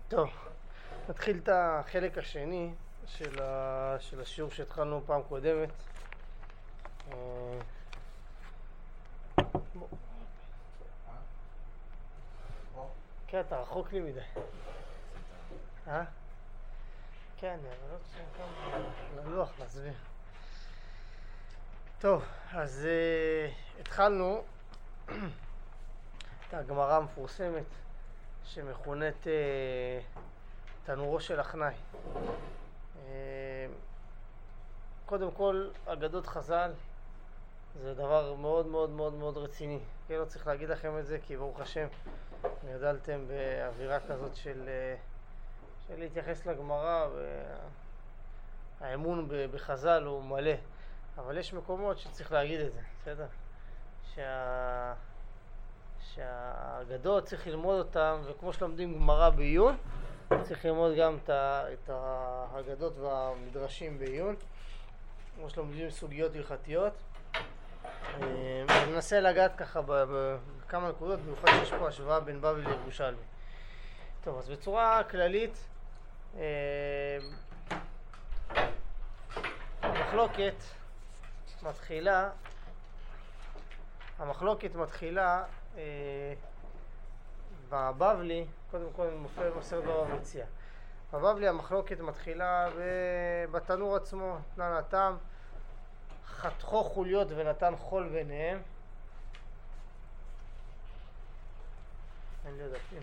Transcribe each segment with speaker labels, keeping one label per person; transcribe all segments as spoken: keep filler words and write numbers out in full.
Speaker 1: טוב, נתחיל את החלק השני של, ה... של השיעור שהתחלנו פעם קודמת. כן, אתה רחוק לי מדי. אה? כן, אבל לא תשאר כמה ללוח להסביר. טוב, אז uh, התחלנו את הגמרא המפורסמת שמכונת uh, תנורו של אחנאי. Uh, קודם כל, אגדות חז"ל זה דבר מאוד מאוד מאוד מאוד רציני. כן, לא צריך להגיד לכם את זה, כי ברוך השם גדלתם באווירה כזאת של, של להתייחס לגמרא, והאמון בחז"ל הוא מלא. אבל יש מקומות שצריך להגיד את זה, בסדר? שה... שהאגדות צריך ללמוד אותם, וכמו שלומדים גמרא בעיון, צריך ללמוד גם את האגדות והמדרשים בעיון, כמו שלומדים סוגיות הלכתיות. אני מנסה לגעת ככה בכמה נקודות, במיוחד שיש פה השוואה בין בבלי לירושלמי. טוב, אז בצורה כללית, המחלוקת מתחילה, המחלוקת מתחילה בבבלי, קודם כל מופיע במסכת בבא מציעא. בבבלי המחלוקת מתחילה בתנור עצמו, תנן התם, חתכו חוליות ונתן חול ביניהם. אין לי דפים.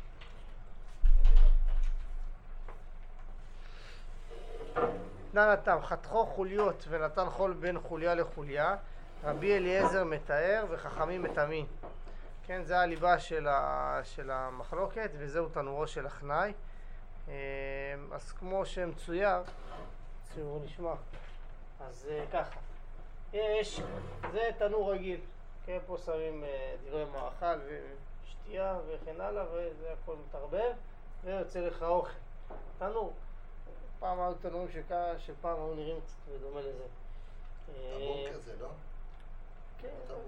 Speaker 1: תנן התם, חתכו חוליות ונתן חול בין חוליה לחוליה. רבי אליעזר מתאר וחכמים מטמאים. כן, זה הליבה של, ה... של המחלוקת, וזהו תנורו של אחנאי. אז כמו שמצויר, ציור נשמע. אז ככה. יש, זה תנור רגיל, כן, פה שמים דברי מאכל ושתייה וכן הלאה, וזה הכל מתערבב ויוצא לך אוכל. תנור, פעם היו תנורים שפעם היו נראים קצת ודומה לזה.
Speaker 2: תבור כזה, לא?
Speaker 1: כן,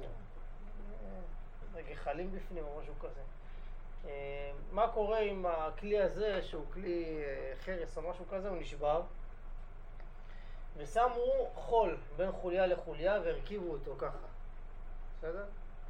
Speaker 1: גחלים בפנים או משהו כזה. מה קורה עם הכלי הזה, שהוא כלי חרס או משהו כזה, הוא נשבר ושמו חול בין חוליה לחוליה והרכיבו אותו ככה. בסדר?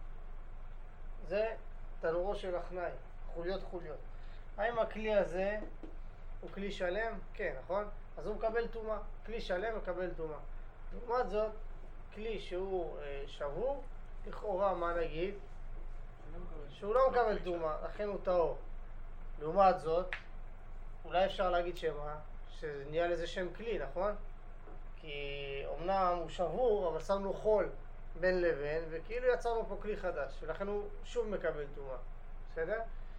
Speaker 1: זה תנורו של אחנאי, חוליות חוליות. האם הכלי הזה הוא כלי שלם? כן, נכון? אז הוא מקבל טומאה. כלי שלם מקבל טומאה. לעומת זאת, כלי שהוא אה, שבור, לכאורה מה נגיד? שהוא לא מקבל טומאה, לכן הוא טהור. לעומת זאת, אולי אפשר להגיד שמה? שנהיה לזה שם כלי, נכון? כי אומנם הוא שבור, אבל שמנו חול בין לבין, וכאילו יצרנו פה כלי חדש, ולכן הוא שוב מקבל טומאה. בסדר?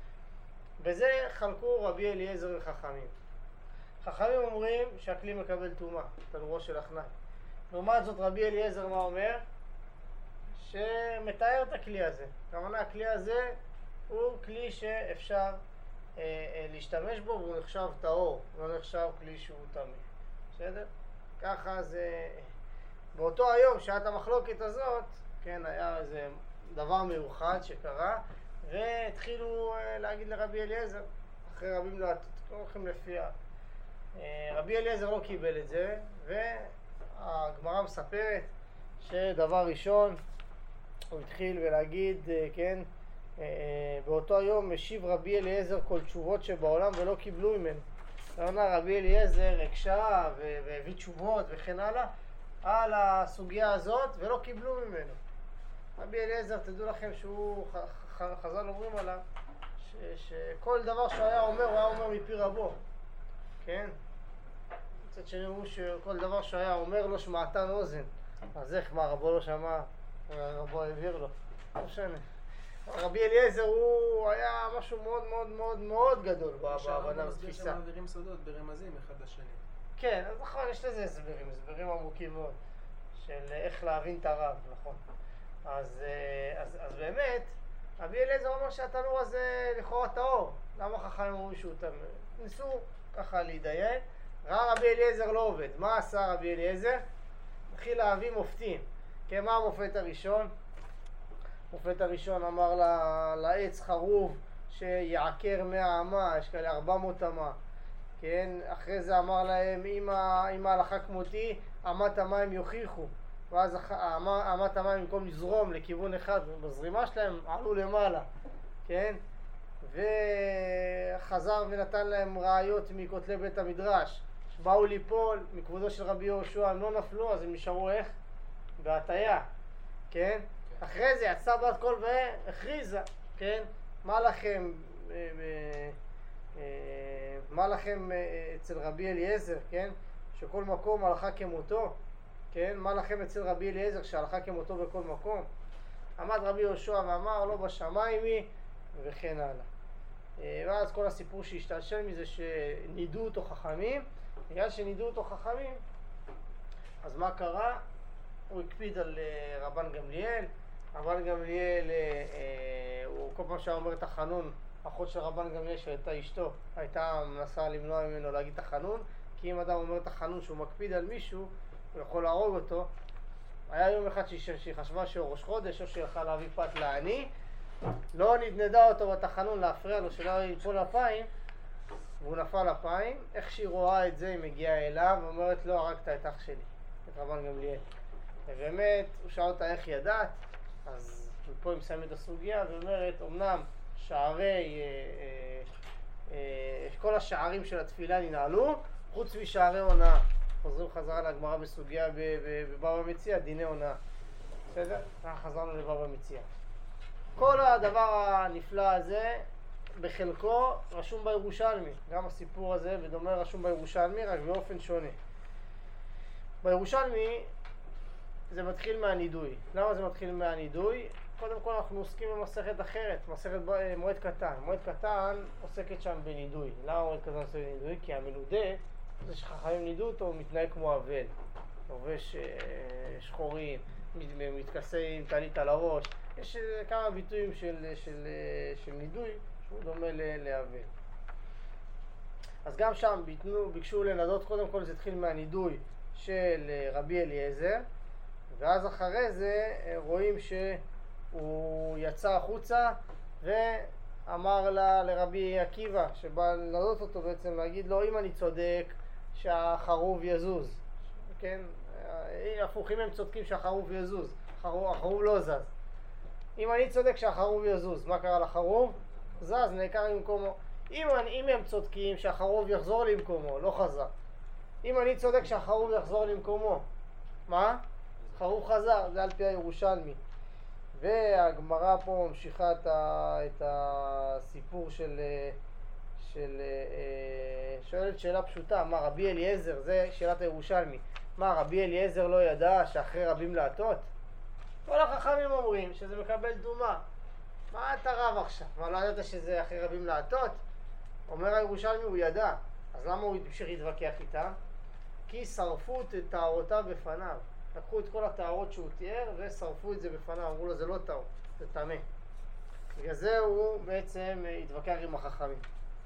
Speaker 1: בזה חלקו רבי אליעזר וחכמים. חכמים אומרים שהכלי מקבל טומאה, תנורו של אחנאי. לעומת זאת רבי אליעזר מה אומר? שמתאר את הכלי הזה. כמובן הכלי הזה הוא כלי שאפשר אה, אה, להשתמש בו, והוא נחשב טהור, לא נחשב כלי שהוא טמא. בסדר? ככה זה, באותו היום שעת המחלוקת הזאת, כן, היה איזה דבר מיוחד שקרה, והתחילו להגיד לרבי אליעזר, אחרי רבים להטות, לא הולכים לפיה. רבי אליעזר לא קיבל את זה, והגמרא מספרת שדבר ראשון, הוא התחיל ולהגיד, כן, באותו היום משיב רבי אליעזר כל תשובות שבעולם ולא קיבלו ממנו. רבי אליעזר הקשה והביא תשובות וכן הלאה על הסוגיה הזאת ולא קיבלו ממנו. רבי אליעזר, תדעו לכם שהוא, חז"ל אומרים עליו, שכל דבר שהוא היה אומר, הוא היה אומר מפי רבו. כן? מצד שני הוא שכל דבר שהוא היה אומר לא שמעתן אוזן. אז איך, מה, רבו לא שמע? רבו העביר לו. לא משנה. רבי אליעזר הוא היה משהו מאוד מאוד מאוד מאוד גדול בהבנה ובתפיסה.
Speaker 3: שם מעבירים סודות ברמזים אחד לשני.
Speaker 1: כן, אז נכון, יש לזה הסברים, הסברים עמוקים מאוד של איך להבין את הרב, נכון. אז, אז, אז באמת, רבי אליעזר אומר שהתנור הזה לכאורה טהור. למה חכמים אומרים שהוא טמא? ניסו ככה להידיין. ראה רבי אליעזר לא עובד. מה עשה רבי אליעזר? התחיל להביא מופתים. כן, מה המופת הראשון? המופת הראשון אמר לעץ חרוב שיעקר מאה אמה, יש כאלה ארבע מאות אמה, כן? אחרי זה אמר להם, אם ההלכה כמותי, אמת המים יוכיחו. ואז אמת המים במקום לזרום לכיוון אחד בזרימה שלהם, עלו למעלה, כן? וחזר ונתן להם ראיות מכותלי בית המדרש. שבאו ליפול מכבודו של רבי יהושע, הם לא נפלו, אז הם נשארו איך? בהטיה, כן? אחרי זה יצא בת קול והכריזה, כן? מה לכם, מה לכם אצל רבי אליעזר, כן? שכל מקום הלכה כמותו, כן? מה לכם אצל רבי אליעזר שהלכה כמותו בכל מקום? עמד רבי יהושע ואמר, לא בשמיים היא, וכן הלאה. ואז כל הסיפור שהשתלשל מזה שנידו אותו חכמים, בגלל שנידו אותו חכמים, אז מה קרה? הוא הקפיד על רבן גמליאל. רבן גמליאל, הוא כל פעם שהיה אומר את החנון, אחות של רבן גמליאל שהייתה אשתו, הייתה מנסה למנוע ממנו להגיד את החנון, כי אם אדם אומר את החנון שהוא מקפיד על מישהו, הוא יכול להרוג אותו. היה יום אחד שהיא חשבה שהוא ראש חודש, או שהלכה להביא פת לעני, לא נדנדה אותו בתחנון להפריע לו שלא ייפול לפיים, והוא נפל לפיים. איך שהיא רואה את זה, היא מגיעה אליו ואומרת לו, הרגת את אח שלי, את רבן גמליאל. ובאמת, הוא שאל אותה איך ידעת, אז פה היא מסיימת את הסוגיה ואומרת, אמנם שערי, אה, אה, אה, כל השערים של התפילה ננעלו, חוץ משערי הונאה. חוזרים חזרה להגמרא בסוגיה בבבא מציעא, דיני הונאה. בסדר? אנחנו חזרנו לבבא מציעא. כל הדבר הנפלא הזה, בחלקו רשום בירושלמי. גם הסיפור הזה בדומה רשום בירושלמי, רק באופן שונה. בירושלמי זה מתחיל מהנידוי. למה זה מתחיל מהנידוי? קודם כל אנחנו עוסקים במסכת אחרת, מסכת מועד קטן. מועד קטן עוסקת שם בנידוי. למה מועד קטן עוסקת בנידוי? כי המנודה, זה שחכמים נידו אותו, הוא מתנהג כמו אבל. לובש שחורים, מתכסה עם טלית על הראש. יש כמה ביטויים של, של, של נידוי שהוא דומה לאבל. אז גם שם ביתנו, ביקשו לנדות, קודם כל זה התחיל מהנידוי של רבי אליעזר, ואז אחרי זה רואים שהוא יצא החוצה ואמר לה, לרבי עקיבא שבא לנדות אותו בעצם, להגיד לו, אם אני צודק שהחרוב יזוז, כן? הפוכים הם צודקים שהחרוב יזוז, החרוב, החרוב לא זז. אם אני צודק שהחרוב יזוז, מה קרה לחרוב? זז, נעקר למקומו. אם, אני, אם הם צודקים שהחרוב יחזור למקומו, לא חזר. אם אני צודק שהחרוב יחזור למקומו, מה? חרוב חזר, זה על פי הירושלמי. והגמרא פה ממשיכה את, ה, את הסיפור של, של שואלת שאלה פשוטה, מה רבי אליעזר, זה שאלת הירושלמי, מה רבי אליעזר לא ידע שאחרי רבים להטות? כל החכמים אומרים שזה מקבל דומה. מה אתה רב עכשיו? מה, לא ידעת שזה אחרי רבים להטות? אומר הירושלמי, הוא ידע. אז למה הוא המשיך להתווכח איתם? כי שרפו את טהרותיו בפניו. לקחו את כל הטהרות שהוא תיאר ושרפו את זה בפניו. אמרו לו, זה לא טהור, זה טמא. בגלל זה הוא בעצם התווכח עם החכמים.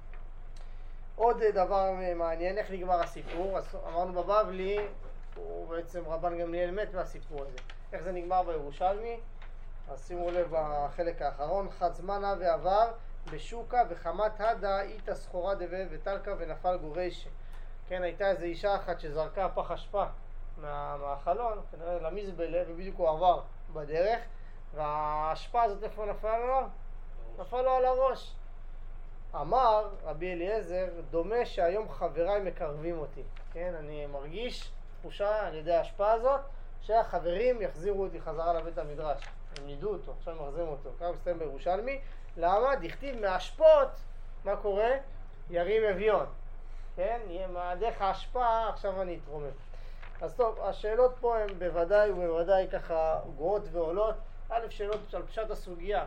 Speaker 1: עוד דבר מעניין, איך נגמר הסיפור? אז אמרנו בבבלי, הוא בעצם רבן גמליאל מת מהסיפור הזה. איך זה נגמר בירושלמי? אז שימו לב בחלק האחרון, חד זמנה ועבר בשוקה וחמת הדה איתה סחורה דווה וטלקה ונפל גוריישה. כן, הייתה איזו אישה אחת שזרקה פח אשפה מה, מהחלון, כנראה למזבלה, ובדיוק הוא עבר בדרך, והאשפה הזאת איפה נפל לו? נפל לו על הראש. אמר רבי אליעזר, דומה שהיום חבריי מקרבים אותי. כן, אני מרגיש תחושה על ידי ההשפעה הזאת, שהחברים יחזירו אותי חזרה לבית המדרש. הם נידו אותו, עכשיו מחזירים אותו. ככה מסתיים בירושלמי. למה? דכתיב מהשפות, מה קורה? ירים אביון. כן? דרך ההשפעה, עכשיו אני אתרומם. אז טוב, השאלות פה הן בוודאי ובוודאי ככה גרועות ועולות. א', שאלות על פשט הסוגיה.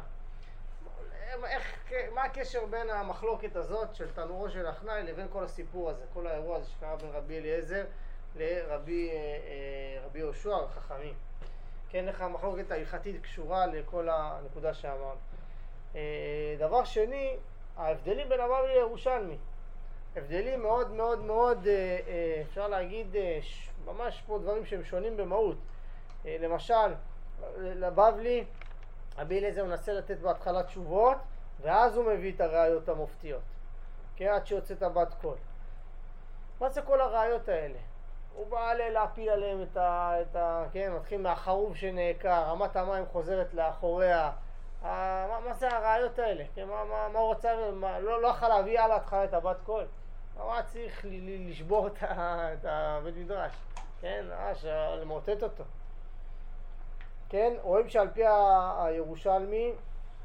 Speaker 1: איך, מה הקשר בין המחלוקת הזאת של תנורו של אחנאי לבין כל הסיפור הזה, כל האירוע הזה שקרה בין רבי אליעזר לרבי רבי יהושע החכמים? כן, איך המחלוקת ההלכתית קשורה לכל הנקודה שאמרנו. דבר שני, ההבדלים בין הבבלי לירושלמי. הבדלים מאוד מאוד מאוד, אפשר להגיד, ממש פה דברים שהם שונים במהות. למשל, לבבלי, רבי אליעזר מנסה לתת בהתחלה תשובות, ואז הוא מביא את הראיות המופתיות, כן, עד שיוצאת הבת קול. מה זה כל הראיות האלה? הוא בא להפיל עליהם את ה... את ה כן, מתחיל מהחרוב שנעקר, רמת המים חוזרת לאחוריה. ה, מה, מה זה הראיות האלה? כן, מה, מה, מה הוא רוצה? מה, לא, לא יכול להביא על ההתחלה את הבת קול. מה צריך ל, ל, לשבור את, ה, את הבית מדרש? כן, אה, למוטט אותו. כן, רואים שעל פי הירושלמי,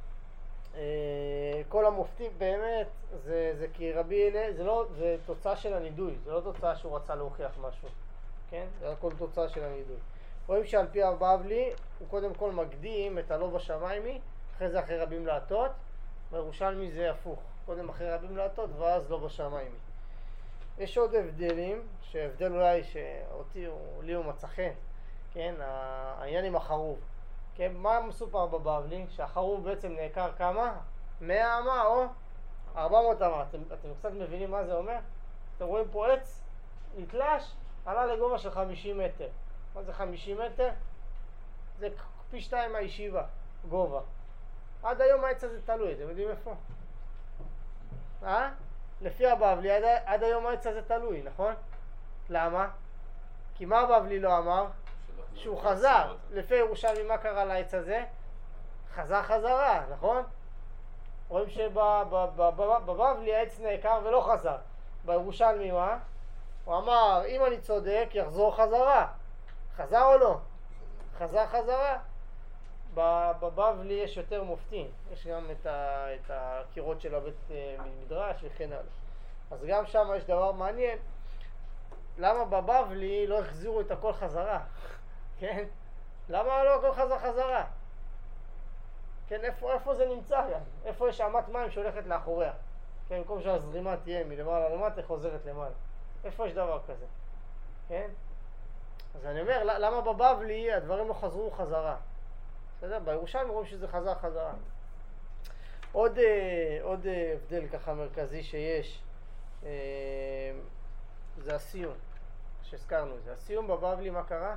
Speaker 1: כל המופתי באמת זה, זה כי רבי אלה, זה לא, זה תוצאה של הנידוי, זה לא תוצאה שהוא רצה להוכיח משהו, כן? זה הכל תוצאה של הנידוי. רואים שעל פי הבבלי הוא קודם כל מקדים את הלא בשמיימי, אחרי זה אחרי רבים להטות, בירושלמי זה הפוך, קודם אחרי רבים להטות ואז לא בשמיימי. יש עוד הבדלים, שהבדל אולי שאותי, לי הוא מצא חן, כן? העניין עם החרוב. כן, מה מסופר בבבלי? שהחרוב בעצם נעקר כמה? מאה אמה או ארבע מאות אמה. אתם, אתם קצת מבינים מה זה אומר? אתם רואים פה עץ, נתלש, עלה לגובה של חמישים מטר. מה זה חמישים מטר? זה פי שתיים מהישיבה, גובה. עד היום העץ הזה תלוי, אתם יודעים איפה? אה? לפי הבבלי, עד, עד היום העץ הזה תלוי, נכון? למה? כי מה הבבלי לא אמר? שהוא חזר. לפי ירושלמי מה קרה לעץ הזה? חזר חזרה, נכון? רואים שבבבלי העץ נעקר ולא חזר. בירושלמי מה? הוא אמר, אם אני צודק, יחזור חזרה. חזר או לא? חזר חזרה. בבבלי יש יותר מופתים. יש גם את, ה, את הקירות של הבית מדרש וכן הלאה. אז גם שם יש דבר מעניין. למה בבבלי לא החזירו את הכל חזרה? כן? למה לא הכל חזר חזרה? כן, איפה, איפה זה נמצא גם? איפה יש אמת מים שהולכת לאחוריה? כן, במקום שהזרימה תהיה מלמעלה למטה, חוזרת למעלה. איפה יש דבר כזה? כן? אז אני אומר, למה בבבלי הדברים לא חזרו חזרה? בסדר? בירושלמי רואים שזה חזר חזרה. עוד, עוד הבדל ככה מרכזי שיש, זה הסיום, שהזכרנו את זה. הסיום בבבלי מה קרה?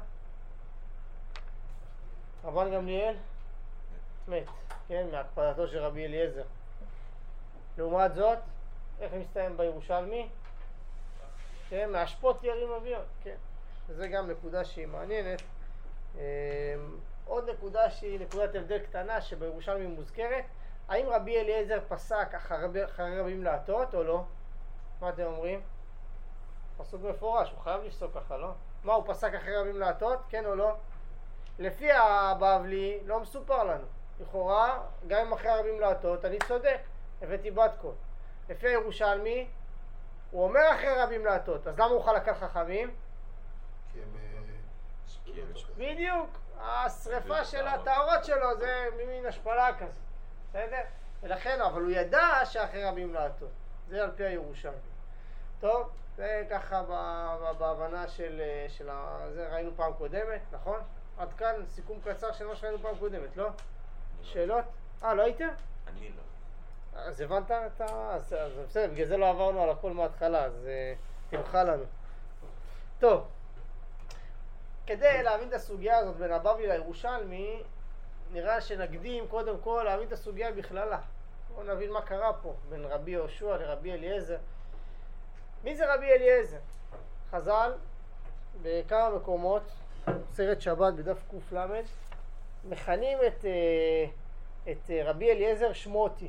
Speaker 1: רבן גמליאל מת, כן, מהקפדתו של רבי אליעזר. לעומת זאת, איך מסתיים בירושלמי? כן, מהשפוט ירים אביון, כן. וזה גם נקודה שהיא מעניינת. עוד נקודה שהיא נקודת הבדל קטנה שבירושלמי מוזכרת, האם רבי אליעזר פסק אחרי, אחרי רבים להטות או לא? מה אתם אומרים? פסוק מפורש, הוא חייב לפסוק ככה, לא? מה, הוא פסק אחרי רבים להטות? כן או לא? לפי הבבלי לא מסופר לנו. לכאורה, גם אם אחרי רבים להטות, אני צודק, הבאתי בת קול. לפי הירושלמי, הוא אומר אחרי רבים להטות, אז למה הוא יכול לקח חכמים?
Speaker 2: כי הם...
Speaker 1: בדיוק, השריפה של הטהרות שלו זה ממין השפלה כזה, בסדר? ולכן, אבל הוא ידע שאחרי רבים להטות, זה על פי הירושלמי. טוב, זה ככה בהבנה של, של זה ראינו פעם קודמת, נכון? עד כאן סיכום קצר של מה שראינו פעם קודמת, לא? שאלות? אה, לא הייתם?
Speaker 4: אני לא.
Speaker 1: אז הבנת את ה... אז בסדר, בגלל זה לא עברנו על הכל מההתחלה, אז תמחה לנו. טוב, כדי להבין את הסוגיה הזאת בין הבבלי לירושלמי, נראה שנקדים קודם כל להבין את הסוגיה בכללה. בואו נבין מה קרה פה בין רבי יהושע לרבי אליעזר. מי זה רבי אליעזר? חז"ל בכמה מקומות, סרט שבת בדף ק"ל, מכנים את, את רבי אליעזר שמותי.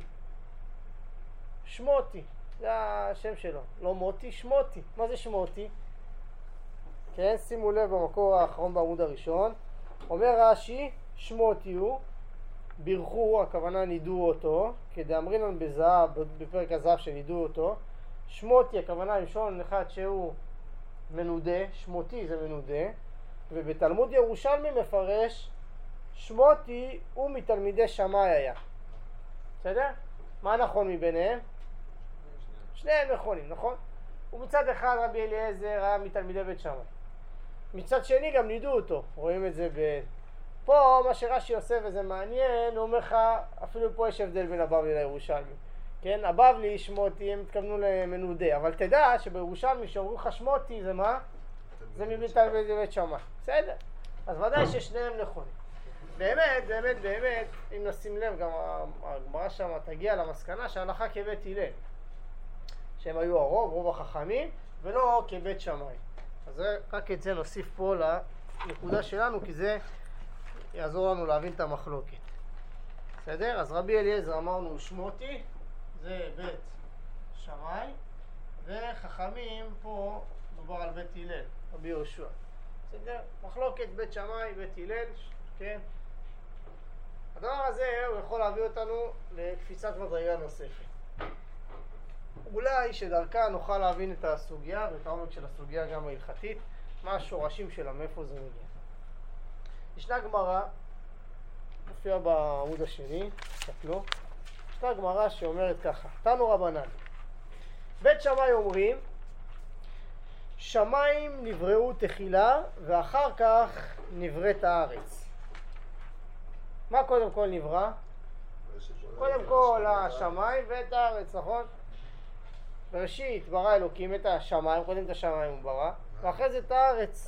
Speaker 1: שמותי, זה השם שלו, לא מותי, שמותי. מה זה שמותי? כן, שימו לב במקור האחרון בעמוד הראשון. אומר רש"י, שמותי הוא, בירכו, הכוונה נידו אותו, כדאמרינן בזהב, בפרק הזהב שנידו אותו. שמותי, הכוונה עם שון אחד שהוא מנודה, שמותי זה מנודה, ובתלמוד ירושלמי מפרש, שמותי הוא מתלמידי שמאי היה. בסדר? מה נכון מביניהם? שניהם נכונים, נכון? ומצד אחד רבי אליעזר היה מתלמידי בית שמאי. מצד שני גם נידו אותו, רואים את זה ב... פה מה שרש"י עושה וזה מעניין, הוא אומר לך, אפילו פה יש הבדל בין הבבלי לירושלמי. כן, הבבלי שמותי, הם התכוונו למנודה, אבל תדע שבירושלמי שאומרים לך שמותי זה מה? זה מתלמידי בית שמאי. בסדר? אז ודאי ששניהם נכונים. באמת, באמת, באמת, אם נשים לב, גם הגמרא שם תגיע למסקנה שההלכה כבית הלל. שהם היו הרוב, רוב החכמים, ולא כבית שמאי. אז רק את זה נוסיף פה לנקודה שלנו, כי זה יעזור לנו להבין את המחלוקת. בסדר? אז רבי אליעזר אמרנו שמותי, זה בית שמאי, וחכמים פה מדובר על בית הלל, רבי יהושע. בסדר? מחלוקת בית שמאי, בית הלל, כן? הדבר הזה הוא יכול להביא אותנו לקפיצת מדרגה נוספת. אולי שדרכה נוכל להבין את הסוגיה ואת העומק של הסוגיה גם ההלכתית, מה השורשים שלה, מאיפה זה מגיע. ישנה גמרא, מופיע בעמוד השני, תסתכלו, ישנה גמרא שאומרת ככה, תנו רבנן, בית שמאי אומרים, שמיים נבראו תחילה ואחר כך נבראת הארץ. מה קודם כל נברא? קודם כל השמיים ואת הארץ, נכון? בראשית ברא אלוקים את השמיים, קודם את השמיים הוא ברא, ואחרי זה את הארץ.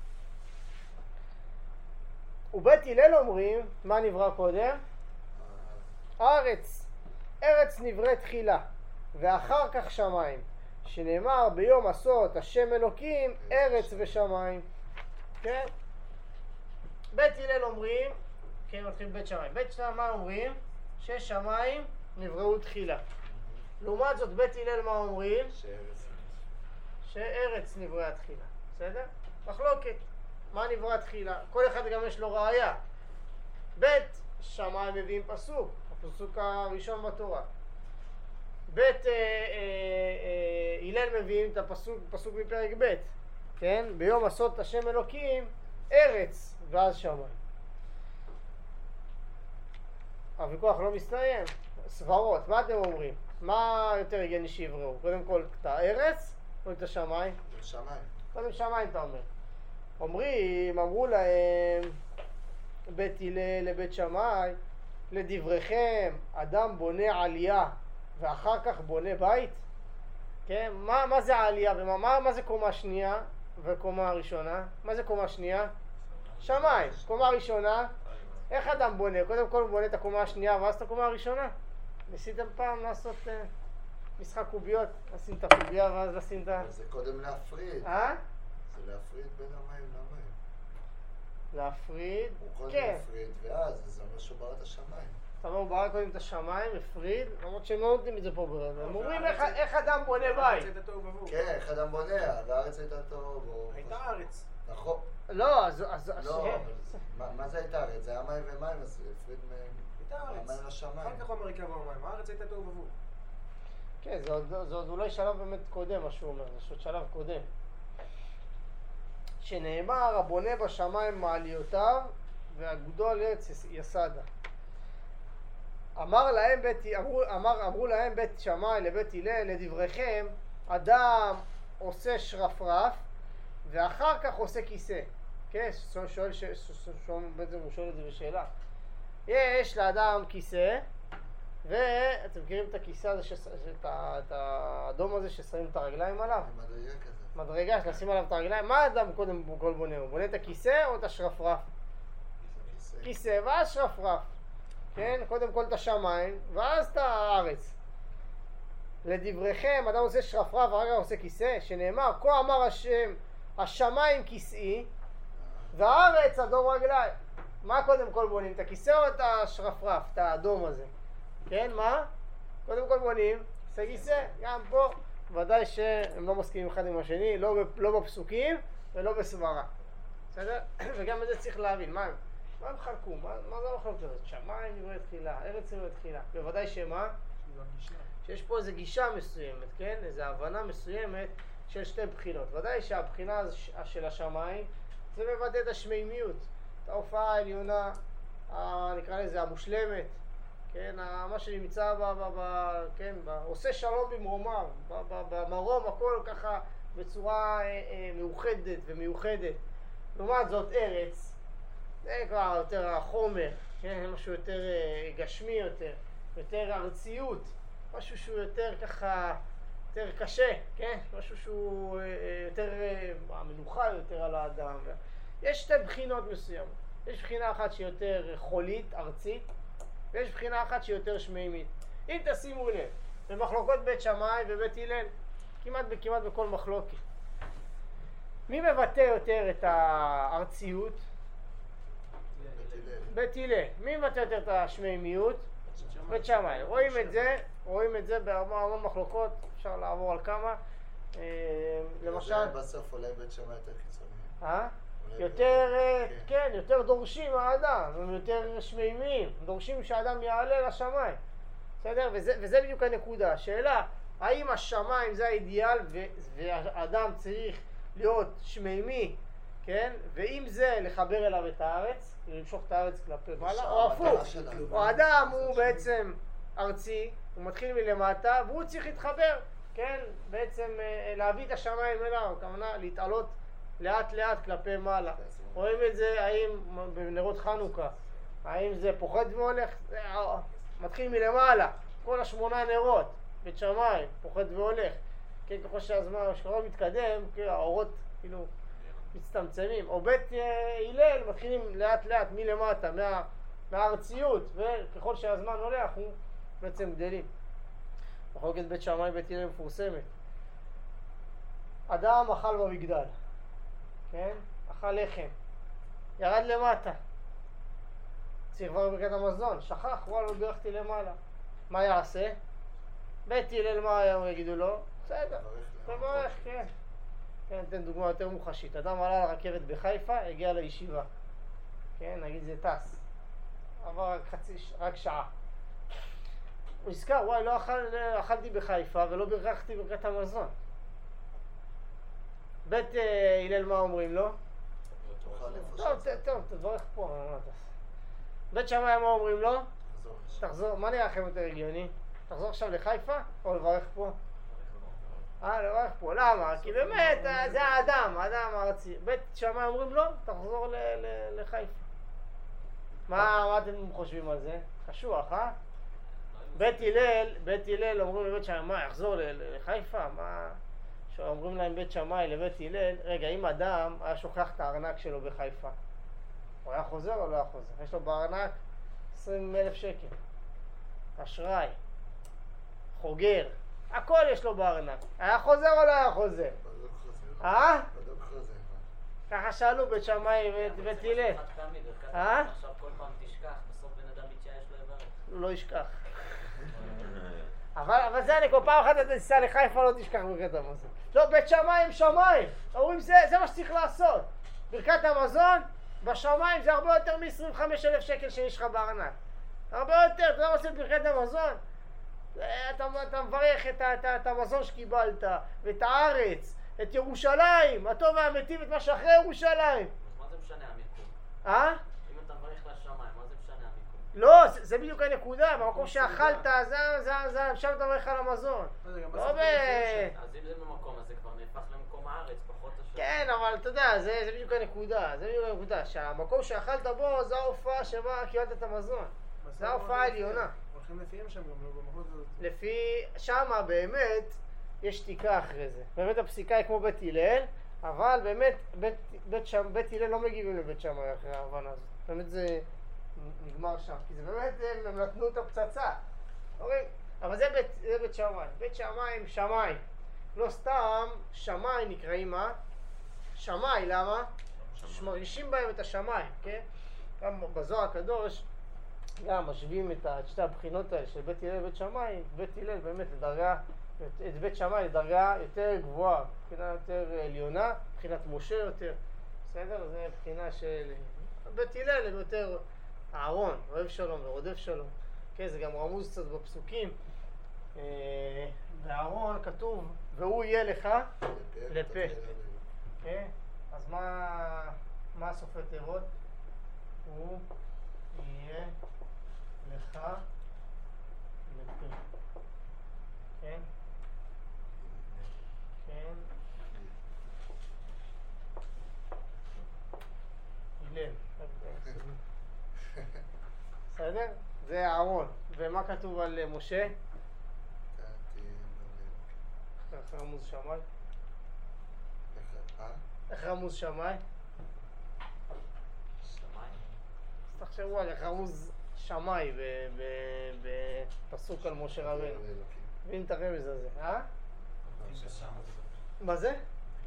Speaker 1: ובית הלל אומרים, מה נברא קודם? הארץ. ארץ נבראת תחילה, ואחר כך שמיים. שנאמר ביום עשות השם אלוקים ארץ ושמיים. כן? בית הלל אומרים, כן, מתחיל בית שמיים. בית שמיים אומרים ששמיים נבראו תחילה. לעומת זאת בית הלל מה אומרים?
Speaker 2: שארץ.
Speaker 1: שארץ נבראה תחילה. בסדר? מחלוקת. מה נברא תחילה? כל אחד גם יש לו ראיה. בית שמיים מביאים פסוק, הפסוק הראשון בתורה. בית אה, אה, אה, הלל מביאים את הפסוק, פסוק מפרק ב', כן? ביום עשות השם אלוקים ארץ ואז שמיים. הוויכוח לא מסתיים. סברות, מה אתם אומרים? מה יותר הגיוני שיבראו? קודם כל את הארץ או את השמיים?
Speaker 2: את השמיים.
Speaker 1: קודם שמיים אתה אומר. אומרים, אמרו להם בית הלל לבית שמאי, לדבריכם אדם בונה עלייה ואחר כך בונה בית? כן? מה, מה זה העלייה ומה מה, מה זה קומה שנייה וקומה ראשונה? מה זה קומה שנייה? שמיים. קומה ראשונה? איך אדם בונה? קודם כל הוא בונה את הקומה השנייה ואז את הקומה הראשונה. ניסיתם פעם לעשות uh, משחק קוביות? לשים את הקוביה ואז לשים את ה...
Speaker 2: זה קודם להפריד.
Speaker 1: אה?
Speaker 2: זה להפריד בין המים למים.
Speaker 1: להפריד?
Speaker 2: הוא קודם
Speaker 1: כן.
Speaker 2: להפריד, ואז זה אומר שהוא ברא את השמיים.
Speaker 1: אתה אומר, הוא ברא קודם את השמיים, הפריד, למרות שהם לא נותנים את זה פה ברב. הם אומרים איך, איך אדם בונה בית.
Speaker 3: הארץ הייתה תוהו ובוהו.
Speaker 2: כן, איך אדם בונה, והארץ הייתה טוב. או-
Speaker 3: הייתה הארץ.
Speaker 2: נכון.
Speaker 1: לא, אז... אז
Speaker 2: לא,
Speaker 1: כן.
Speaker 2: אבל מה- מה זה הייתה הארץ? זה היה מים ומים, אז זה הפריד מהם.
Speaker 3: הייתה הארץ.
Speaker 2: המים לשמיים.
Speaker 3: אחר כך הוא אמר יקבע המים. הארץ הייתה תוהו ובוהו.
Speaker 1: כן, זה עוד, זה עוד אולי שלב באמת קודם, מה שהוא אומר, זה עוד שלב קודם. שנאמר, הבונה בשמיים מעליותיו, והגודו על ארץ יסדה. אמר להם בית, אמרו, אמר, אמרו להם בית שמאי לבית הלל, לדבריכם, אדם עושה שרפרף, ואחר כך עושה כיסא. כן, שואל, ש... שואל, בעצם הוא שואל את זה בשאלה. יש לאדם כיסא, ואתם מכירים את הכיסא הזה, שש... את, ה... את האדום הזה ששמים את הרגליים עליו?
Speaker 2: מדרגה כזה.
Speaker 1: מדרגה, שנשים עליו את הרגליים. מה האדם קודם כל בונה? הוא בונה את הכיסא או את השרפרף?
Speaker 2: כיסא.
Speaker 1: כיסא ואז שרפרף. כן? קודם כל את השמיים, ואז את הארץ. לדבריכם, אדם עושה שרפרף ואחר כך עושה כיסא, שנאמר, כה אמר השם, השמיים כיסאי, והארץ אדום רגליי. מה קודם כל בונים? את הכיסא או את השרפרף, את האדום הזה? כן, מה? קודם כל בונים, עושה כיסא, גם פה. ודאי שהם לא מסכימים אחד עם השני, לא, לא בפסוקים ולא בסברה. בסדר? וגם את זה צריך להבין. מה הם? מה הם חלקו? מה, מה זה המחלוקת הזאת? שמיים נברא תחילה, ארץ נברא תחילה. בוודאי שמה?
Speaker 3: זו הגישה.
Speaker 1: שיש פה איזו גישה מסוימת, כן? איזו הבנה מסוימת של שתי בחינות. ודאי שהבחינה של השמיים זה מבטא את השמימיות, את ההופעה העליונה, ה- נקרא לזה המושלמת, כן? ה- מה שנמצא ב... ב, ב כן? ב, עושה שלום במרומיו, ב- ב- במרום הכל ככה בצורה אה, אה, מאוחדת ומיוחדת. לעומת זאת ארץ, זה כבר יותר החומר, כן? משהו יותר אה, גשמי יותר, יותר ארציות, משהו שהוא יותר ככה, יותר קשה, כן? משהו שהוא אה, יותר, אה, המנוחה יותר על האדם. יש שתי בחינות מסוימות. יש בחינה אחת שהיא יותר חולית, ארצית, ויש בחינה אחת שהיא יותר שמימית. אם תשימו לב, במחלוקות בית שמאי ובית הלל, כמעט כמעט בכל מחלוקת, מי מבטא יותר את הארציות? בית הלל. מי מבטא יותר את השמימיות? בית שמאי. רואים את זה, רואים את זה בהמון מחלוקות, אפשר לעבור על כמה. למשל...
Speaker 2: בסוף אולי בית שמאי יותר חיצוני.
Speaker 1: אה? יותר, כן, יותר דורשים האדם, הם יותר שמימיים, דורשים שהאדם יעלה לשמיים. בסדר? וזה, וזה בדיוק הנקודה. השאלה, האם השמיים זה האידיאל והאדם צריך להיות שמימי, כן? ואם זה לחבר אליו את הארץ, למשוך את הארץ כלפי מעלה, או הפוך, או האדם הוא בעצם ארצי, הוא מתחיל מלמטה והוא צריך להתחבר, כן? בעצם להביא את השמיים אליו, כמובן להתעלות לאט לאט כלפי מעלה. רואים את זה, האם בנרות חנוכה, האם זה פוחד והולך? מתחיל מלמעלה, כל השמונה נרות, בית שמיים, פוחד והולך. כן, ככל שהזמן שקרוב מתקדם, האורות כאילו מצטמצמים. או בית הלל מתחילים לאט לאט מלמטה, מה, מהארציות, וככל שהזמן הולך הוא בעצם גדלים. מחלוקת בית שמאי בית הלל מפורסמת. אדם אכל במגדל, כן? אכל לחם, ירד למטה, צריך כבר ברכת המזון, שכח, וואלה, לא בירכתי למעלה. מה יעשה? בית הלל מה היום יגידו לו? בסדר, תברך, כן. כן, אתן דוגמה יותר מוחשית. אדם עלה לרכבת בחיפה, הגיע לישיבה. כן, נגיד זה טס. עבר רק חצי, רק שעה. הוא הזכר, וואי, לא אכל, אכלתי בחיפה ולא ברכתי ברכת המזון. בית הלל מה אומרים לו? טוב, טוב, תברך פה. בית שמאי מה אומרים לו? תחזור, מה נראה לכם יותר הגיוני? תחזור עכשיו לחיפה או לברך פה? אה, לברך פה. למה? כי באמת זה האדם, האדם הארצי. בית שמאי אומרים לו, תחזור לחיפה. מה אתם חושבים על זה? קשוח, אה? בית הלל, בית הלל אומרים לבית שמאי, מה, יחזור לחיפה? מה? שאומרים להם בית שמאי לבית הלל, רגע, אם אדם היה שוכח את הארנק שלו בחיפה, הוא היה חוזר או לא היה חוזר? יש לו בארנק עשרים אלף שקל, אשראי, חוגר, הכל יש לו בארנק. היה חוזר או לא היה חוזר? אה? ככה שאלו בית שמאי ובית הלל. אה?
Speaker 4: עכשיו כל פעם תשכח, בסוף בן אדם מתייאש לו יברך.
Speaker 1: הוא לא ישכח. אבל, אבל זה אני כל פעם אחת אתה תיסע לחיפה לא תשכח ברכת המזון. לא, בית שמיים שמיים. אומרים זה, זה מה שצריך לעשות. ברכת המזון בשמיים זה הרבה יותר מ-עשרים וחמישה אלף שקל שיש לך בארנק. הרבה יותר, אתה לא רוצה ברכת המזון? אתה, אתה מברך את, את, את המזון שקיבלת, ואת הארץ, את ירושלים, הטוב והאמיתי ואת מה שאחרי ירושלים.
Speaker 4: אז מה זה משנה המיקום?
Speaker 1: אה?
Speaker 4: אם אתה מברך לשמיים, מה זה משנה המיקום?
Speaker 1: לא, זה, זה בדיוק הנקודה, במקום שאכלת, זה, זה, זה, שם אתה מברך על המזון. לא ב...
Speaker 4: אז אם זה במקום, אז זה כבר נהפך למקום הארץ, פחות השם.
Speaker 1: כן, אבל אתה יודע, זה, זה בדיוק הנקודה, זה בדיוק הנקודה, שהמקום שאכלת בו, זה ההופעה שבה קיבלת את המזון. זה ההופעה העליונה.
Speaker 3: הולכים לפיהם שם גם, לא במחוז הזאת. לפי,
Speaker 1: שמה באמת יש שתיקה אחרי זה. באמת הפסיקה היא כמו בית הלל, אבל באמת בית, בית, שם, בית הלל לא מגיבים לבית שמאי אחרי ההבנה הזאת. באמת זה נגמר שם, כי זה באמת, הם נתנו את הפצצה. אוקיי? אבל זה בית, זה בית שמאי. בית שמאי הם שמאי. לא סתם שמאי נקראים מה? שמאי, למה? שמרגישים בהם את השמאי, כן? גם בזוהר הקדוש גם משווים את שתי הבחינות האלה של בית הלל ובית שמאי, בית הלל באמת לדרגה, את בית שמאי לדרגה יותר גבוהה, מבחינה יותר עליונה, מבחינת משה יותר, בסדר? זה מבחינה של בית הלל הם יותר אהרון, אוהב שלום ורודף שלום, כן? זה גם רמוז קצת בפסוקים. באהרון כתוב והוא יהיה לך לפה, כן? אז מה, מה סופר תיבות? הוא יהיה לך לפה, כן? כן? הלל. בסדר? זה אהרון. ומה כתוב על משה? איך רמוז שמאי? איך רמוז שמאי?
Speaker 4: שמיים?
Speaker 1: תחשבו על איך רמוז שמאי בפסוק על משה רבנו. מבין את הרמז הזה, אה? מה זה?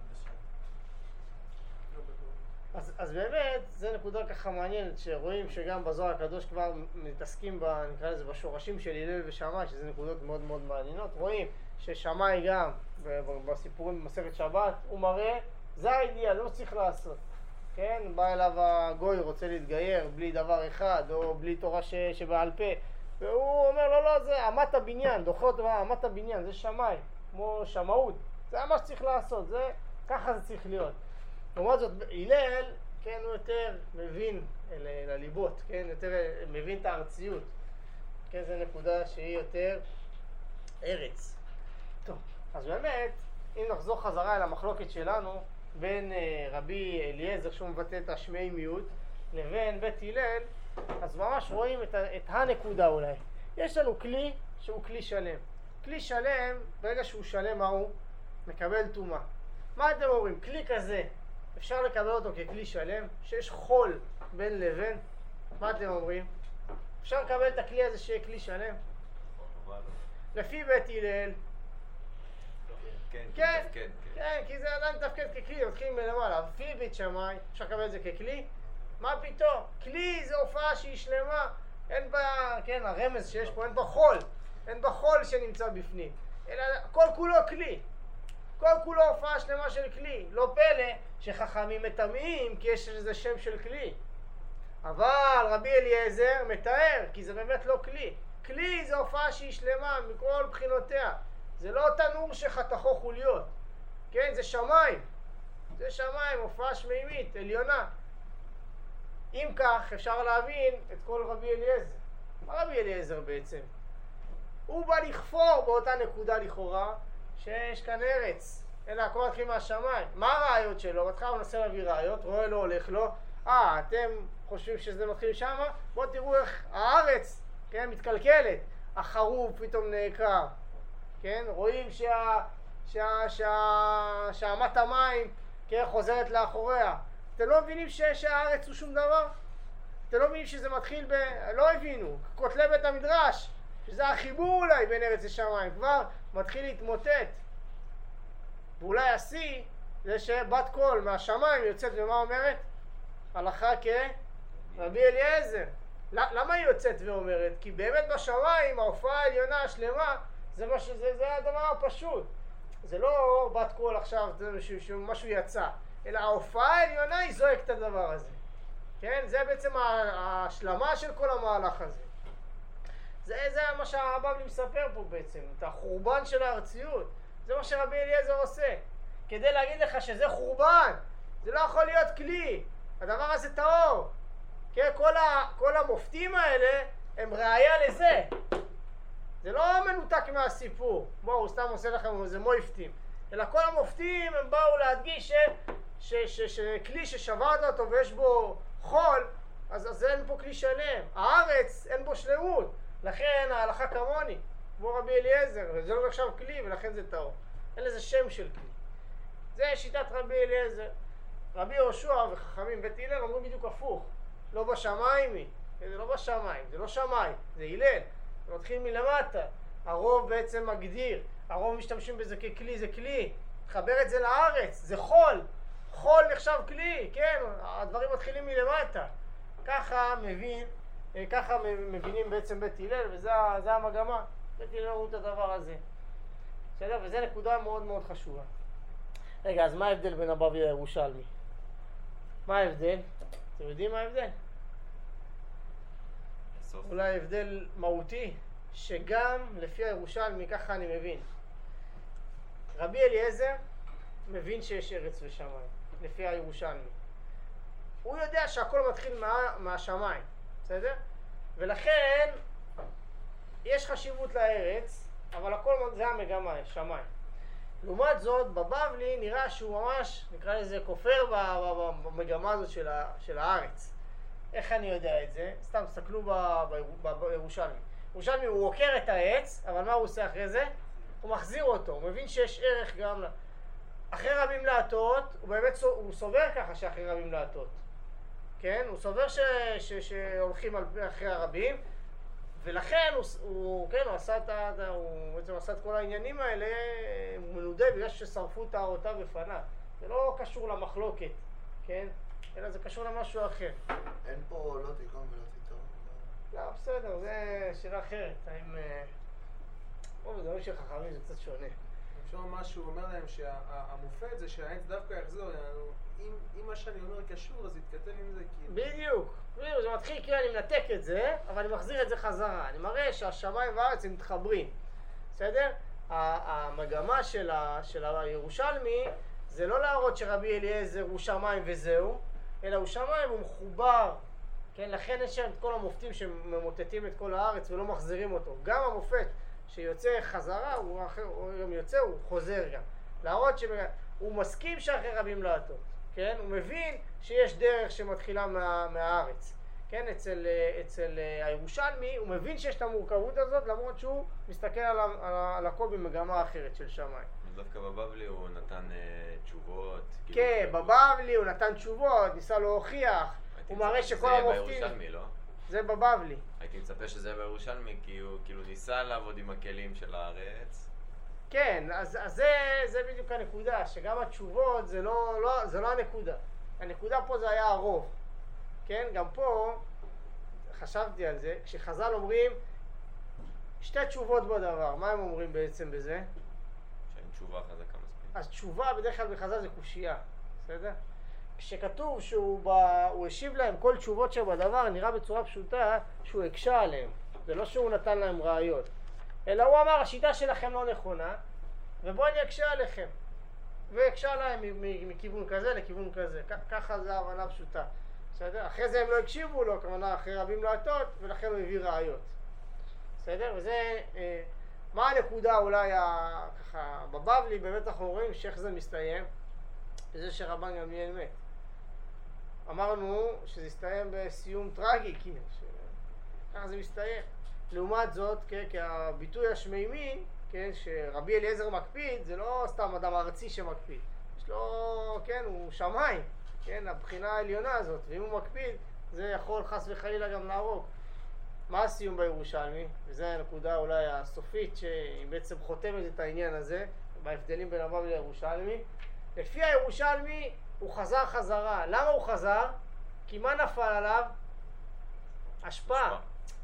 Speaker 1: אז, אז באמת, זה נקודה ככה מעניינת, שרואים שגם בזוהר הקדוש כבר מתעסקים ב, נקרא לזה, בשורשים של הלל ושמאי, שזה נקודות מאוד מאוד מעניינות. רואים ששמאי גם, בסיפורים במסכת שבת, הוא מראה, זה האידיאל, זה לא צריך לעשות. כן? בא אליו הגוי, רוצה להתגייר בלי דבר אחד, או בלי תורה ש, שבעל פה, והוא אומר, לא, לא, זה אמת הבניין, דוחה אותו, אמת הבניין, זה שמאי, כמו שמאות. זה מה שצריך לעשות, זה, ככה זה צריך להיות. לעומת זאת, הלל, כן, הוא יותר מבין אל, לליבות, כן, יותר מבין את הארציות. כן, זו נקודה שהיא יותר ארץ. טוב, אז באמת, אם נחזור חזרה אל המחלוקת שלנו, בין uh, רבי אליעזר, שהוא מבטא את השמיימיות, לבין בית הלל, אז ממש רואים את, ה, את הנקודה אולי. יש לנו כלי שהוא כלי שלם. כלי שלם, ברגע שהוא שלם, מה הוא? מקבל טומאה. מה אתם אומרים? כלי כזה, אפשר לקבל אותו ככלי שלם, שיש חול בין לבין? מה אתם אומרים? אפשר לקבל את הכלי הזה שיהיה כלי שלם? לפי בית הלל,
Speaker 5: כן,
Speaker 1: כן, כן, כן, כי זה עדיין מתפקד ככלי, מתחילים מלמעלה. לפי בית שמאי, אפשר לקבל את זה ככלי? מה פתאום? כלי זה הופעה שהיא שלמה, אין בה, כן, הרמז שיש פה, אין בה חול, אין בה חול שנמצא בפנים, אלא כל כולו כלי. כל כולו הופעה שלמה של כלי. לא פלא שחכמים מטמאים כי יש איזה שם של כלי. אבל רבי אליעזר מתאר, כי זה באמת לא כלי. כלי זה הופעה שהיא שלמה מכל בחינותיה. זה לא תנור שחתכו חוליות. כן, זה שמיים. זה שמיים, הופעה שמימית, עליונה. אם כך, אפשר להבין את כל רבי אליעזר. מה רבי אליעזר בעצם? הוא בא לכפור באותה נקודה לכאורה, שיש כאן ארץ, אלא הכל מתחיל מהשמיים. מה הראיות שלו? בהתחלה הוא מנסה להביא ראיות, רואה לו, הולך לו, אה, אתם חושבים שזה מתחיל שמה? בואו תראו איך הארץ, כן, מתקלקלת, החרוב פתאום נעקר, כן, רואים שה, שה, שה, שהמת המים, כן, חוזרת לאחוריה. אתם לא מבינים ש, שהארץ הוא שום דבר? אתם לא מבינים שזה מתחיל ב... לא הבינו, כותלי בית המדרש, שזה החיבור אולי בין ארץ לשמיים, כבר מתחיל להתמוטט. ואולי השיא זה שבת קול מהשמיים יוצאת ומה אומרת? הלכה כרבי אליעזר. למה היא יוצאת ואומרת? כי באמת בשמיים ההופעה העליונה השלמה זה, מש... זה, זה הדבר הפשוט. זה לא בת קול עכשיו משהו יצא, אלא ההופעה העליונה היא זועק את הדבר הזה. כן? זה בעצם ההשלמה של כל המהלך הזה. זה, זה מה שהרבבלי מספר פה בעצם, את החורבן של הארציות. זה מה שרבי אליעזר עושה. כדי להגיד לך שזה חורבן, זה לא יכול להיות כלי. הדבר הזה טהור. כן? כל, ה, כל המופתים האלה הם ראיה לזה. זה לא מנותק מהסיפור. בואו, הוא סתם עושה לכם איזה מויפטים. אלא כל המופתים הם באו להדגיש שכלי ששברת אותו ויש בו חול, אז, אז אין פה כלי שלם. הארץ אין בו שלמות. לכן ההלכה כמוני, כמו רבי אליעזר, וזה לא נחשב כלי ולכן זה טהור. אין לזה שם של כלי. זה שיטת רבי אליעזר. רבי יהושע וחכמים בית הלל אומרים בדיוק הפוך. לא בשמיים היא, זה לא בשמיים, זה לא שמיים, זה הלל. זה מתחיל מלמטה. הרוב בעצם מגדיר, הרוב משתמשים בזה ככלי, זה כלי. תחבר את זה לארץ, זה חול. חול נחשב כלי, כן? הדברים מתחילים מלמטה. ככה מבין, ככה מבינים בעצם בית הלל, וזה המגמה. בית הלל ראו את הדבר הזה. בסדר? וזה נקודה מאוד מאוד חשובה. רגע, אז מה ההבדל בין הבבלי לירושלמי? מה ההבדל? אתם יודעים מה ההבדל? אולי הבדל מהותי, שגם לפי הירושלמי, ככה אני מבין. רבי אליעזר מבין שיש ארץ ושמיים, לפי הירושלמי. הוא יודע שהכל מתחיל מה, מהשמיים, בסדר? ולכן יש חשיבות לארץ, אבל הכל זה המגמה, שמיים. לעומת זאת, בבבלי נראה שהוא ממש, נקרא לזה, כופר במגמה הזאת של, ה, של הארץ. איך אני יודע את זה? סתם, תסתכלו בירושלמי. בירושלמי הוא עוקר את העץ, אבל מה הוא עושה אחרי זה? הוא מחזיר אותו, הוא מבין שיש ערך גם לה. אחרי רבים להטות, הוא באמת הוא סובר ככה שאחרי רבים להטות. כן? הוא סובר ש, ש, שהולכים על, אחרי הרבים, ולכן הוא, הוא, כן, הוא עשה את, ה, הוא בעצם עשה את כל העניינים האלה, הוא מנודה בגלל ששרפו טהרותיו בפניו. זה לא קשור למחלוקת, כן? אלא זה קשור למשהו אחר.
Speaker 2: אין פה לא תיקון ולא תיטור.
Speaker 1: לא, בסדר, זה שאלה אחרת. האם... או, בדברים של חכמים זה קצת שונה.
Speaker 3: אפשר מה שהוא אומר להם שהמופת זה שהעץ דווקא יחזור, אם, אם מה שאני אומר קשור אז יתכתב עם זה כאילו.
Speaker 1: בדיוק, בדיוק, זה מתחיל כאילו אני מנתק את זה, אבל אני מחזיר את זה חזרה. אני מראה שהשמיים והארץ הם מתחברים, בסדר? המגמה של, ה, של הירושלמי זה לא להראות שרבי אליעזר הוא שמיים וזהו, אלא הוא שמיים, הוא מחובר, כן? לכן יש שם את כל המופתים שממוטטים את כל הארץ ולא מחזירים אותו. גם המופת שיוצא חזרה, הוא, אחר, הוא גם יוצא, הוא חוזר גם. להראות שהוא מסכים שאחרי רבים לעטות, כן? הוא מבין שיש דרך שמתחילה מה, מהארץ, כן? אצל, אצל הירושלמי, הוא מבין שיש את המורכבות הזאת, למרות שהוא מסתכל על, על, על הכל במגמה אחרת של שמיים.
Speaker 5: דווקא בבבלי הוא נתן uh, תשובות.
Speaker 1: כן, כאילו בבבלי הוא נתן תשובות, ניסה להוכיח, הוא מראה שכל המופתים...
Speaker 5: זה בירושלמי, לא?
Speaker 1: זה בבבלי.
Speaker 5: הייתי מצפה שזה יהיה בירושלמי, כי הוא כאילו ניסה לעבוד עם הכלים של הארץ.
Speaker 1: כן, אז, אז זה, זה בדיוק הנקודה, שגם התשובות זה לא, לא, זה לא הנקודה. הנקודה פה זה היה הרוב. כן, גם פה, חשבתי על זה, כשחז"ל אומרים שתי תשובות בדבר, מה הם אומרים בעצם בזה?
Speaker 5: שאין תשובה חזקה מספיק.
Speaker 1: אז תשובה בדרך כלל בחז"ל זה קושייה, בסדר? כשכתוב שהוא בא, הוא השיב להם כל תשובות שבדבר, נראה בצורה פשוטה שהוא הקשה עליהם. זה לא שהוא נתן להם ראיות. אלא הוא אמר, השיטה שלכם לא נכונה, ובואו אני אקשה עליכם. והקשה להם מכיוון כזה לכיוון כזה. ככה זה ההבנה פשוטה. בסדר? אחרי זה הם לא הקשיבו לו, כמובן אחרי רבים לעטות, ולכן הוא הביא ראיות. בסדר? וזה, אה, מה הנקודה אולי ה, ככה, בבבלי, באמת אנחנו רואים שאיך זה מסתיים, וזה שרבן גמליאל מת. אמרנו שזה הסתיים בסיום טרגי, כאילו, ככה זה מסתיים. לעומת זאת, כן, כי הביטוי השמימי, כן, שרבי אליעזר מקפיד, זה לא סתם אדם ארצי שמקפיד. יש לו, כן, הוא שמיים, כן, הבחינה העליונה הזאת, ואם הוא מקפיד, זה יכול חס וחלילה גם להרוג. מה הסיום בירושלמי? וזו הנקודה אולי הסופית, שהיא בעצם חותמת את העניין הזה, בהבדלים בין הבבלי לירושלמי. לפי הירושלמי, הוא חזר חזרה. למה הוא חזר? כי מה נפל עליו? השפעה.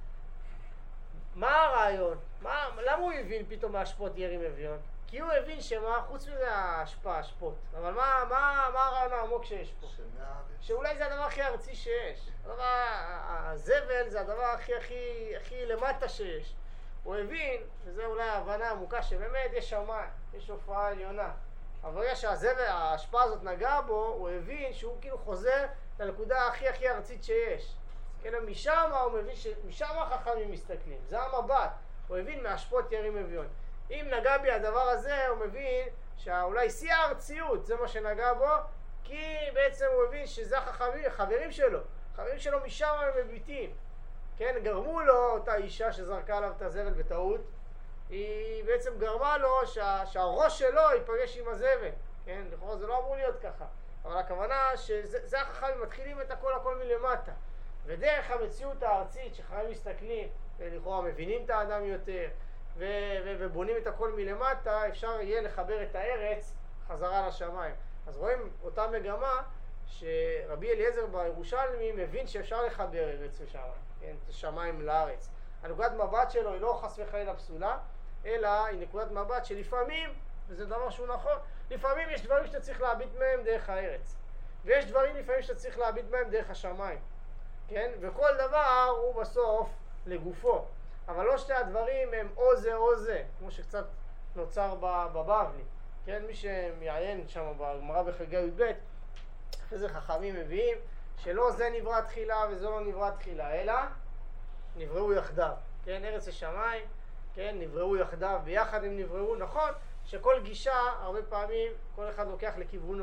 Speaker 1: מה הרעיון? מה, למה הוא הבין פתאום מהשפות ירים אביון? כי הוא הבין שמה, חוץ מזה ההשפעה, השפות. אבל מה, מה, מה הרעיון העמוק שיש פה? שאולי זה הדבר הכי ארצי שיש. הדבר, הזבל זה הדבר הכי, הכי, הכי למטה שיש. הוא הבין, וזה אולי ההבנה העמוקה, שבאמת יש שמיים, יש הופעה עליונה. אבל ברגע שהזבל, ההשפעה הזאת נגעה בו, הוא הבין שהוא כאילו חוזר לנקודה הכי הכי ארצית שיש. כן, משם הוא מבין שמשם החכמים מסתכלים, זה המבט, הוא הבין מהשפות ירים אביון. אם נגע בי הדבר הזה, הוא מבין שאולי שיא הארציות זה מה שנגע בו, כי בעצם הוא מבין שזה החכמים, החברים שלו, החברים שלו משם הם מביטים. כן, גרמו לו, אותה אישה שזרקה עליו את הזבל בטעות, היא בעצם גרמה לו שה, שהראש שלו ייפגש עם הזבל. כן, לכאורה זה לא אמור להיות ככה, אבל הכוונה שזה החכמים מתחילים את הכל הכל מלמטה. ודרך המציאות הארצית שחיים מסתכלים, ולכאורה מבינים את האדם יותר, ו- ו- ובונים את הכל מלמטה, אפשר יהיה לחבר את הארץ חזרה לשמיים. אז רואים אותה מגמה שרבי אליעזר בירושלמי מבין שאפשר לחבר ארץ ושמיים, כן? את השמיים לארץ. הנקודת מבט שלו היא לא חס וחלילה פסולה, אלא היא נקודת מבט שלפעמים, וזה דבר שהוא נכון, לפעמים יש דברים שאתה צריך להביט מהם דרך הארץ, ויש דברים לפעמים שאתה צריך להביט מהם דרך השמיים. כן? וכל דבר הוא בסוף לגופו. אבל לא שתי הדברים הם או זה או זה, כמו שקצת נוצר בבבלי. כן? מי שמעיין שם בגמרא בחלקי י"ב, אחרי זה חכמים מביאים שלא זה נברא תחילה וזה לא נברא תחילה, אלא נבראו יחדיו. כן? ארץ השמיים, כן? נבראו יחדיו, ביחד הם נבראו. נכון שכל גישה, הרבה פעמים, כל אחד לוקח לכיוונו.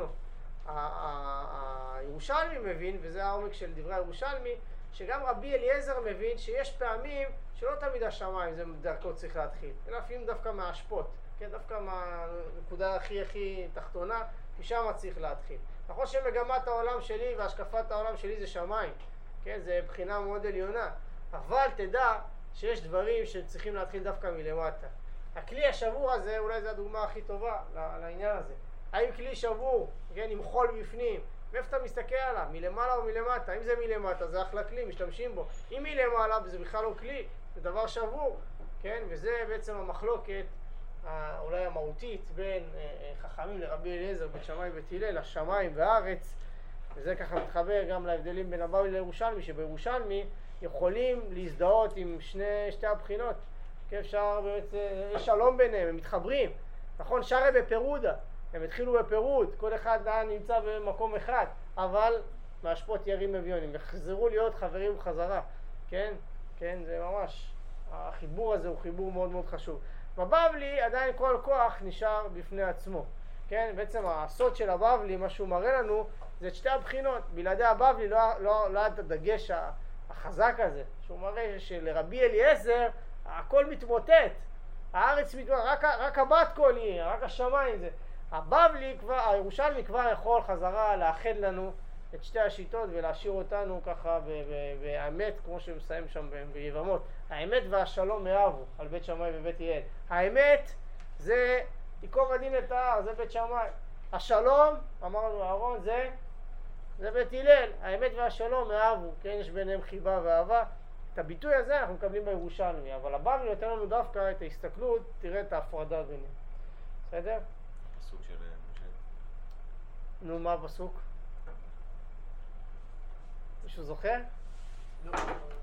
Speaker 1: הירושלמי מבין, וזה העומק של דברי הירושלמי, שגם רבי אליעזר מבין שיש פעמים שלא תמיד השמיים זה דרכו צריך להתחיל, אלא לפעמים דווקא מהשפות, כן? דווקא מהנקודה הכי הכי תחתונה, משם צריך להתחיל. נכון שמגמת העולם שלי והשקפת העולם שלי זה שמיים, כן? זה בחינה מאוד עליונה. אבל תדע שיש דברים שצריכים להתחיל דווקא מלמטה. הכלי השבור הזה, אולי זו הדוגמה הכי טובה לעניין הזה. האם כלי שבור, כן, עם חול בפנים, מאיפה אתה מסתכל עליו? מלמעלה או מלמטה? אם זה מלמטה, זה אחלה כלי, משתמשים בו. אם מלמעלה, זה בכלל לא כלי, זה דבר שבור, כן? וזה בעצם המחלוקת, אולי המהותית, בין חכמים לרבי אליעזר, בית שמאי ובית הלל, השמיים והארץ. וזה ככה מתחבר גם להבדלים בין הבבלי לירושלמי, שבירושלמי יכולים להזדהות עם שני, שתי הבחינות. כן, אפשר בעצם, יש שלום ביניהם, הם מתחברים. נכון, שרי בפירודה, הם התחילו בפירוד, כל אחד נמצא במקום אחד, אבל מהשפות ירים אביונים, וחזרו להיות חברים בחזרה. כן, כן, זה ממש, החיבור הזה הוא חיבור מאוד מאוד חשוב. בבבלי עדיין כל כוח נשאר בפני עצמו. כן, בעצם הסוד של הבבלי, מה שהוא מראה לנו, זה את שתי הבחינות. בלעדי הבבלי לא, לא, לא היה את הדגש החזק הזה, שהוא מראה שלרבי אליעזר הכל מתמוטט, הארץ מתמוטט, רק, רק הבת קול יהיה, רק השמיים זה. הבבלי כבר, הירושלמי כבר יכול חזרה לאחד לנו את שתי השיטות ולהשאיר אותנו ככה באמת, כמו שמסיים שם ביבמות. האמת והשלום יאהבו על בית שמאי ובית הלל. האמת זה ייקוב הדין את ההר, זה בית שמאי. השלום, אמרנו אהרון, זה זה בית הלל. האמת והשלום יאהבו, כן, יש ביניהם חיבה ואהבה. את הביטוי הזה אנחנו מקבלים בירושלמי, אבל הבבלי נותן לנו דווקא את ההסתכלות, תראה את ההפרדה ביניהם. בסדר?
Speaker 5: הסוג של משה.
Speaker 1: נו, מה הפסוק? מישהו זוכר?
Speaker 3: לא.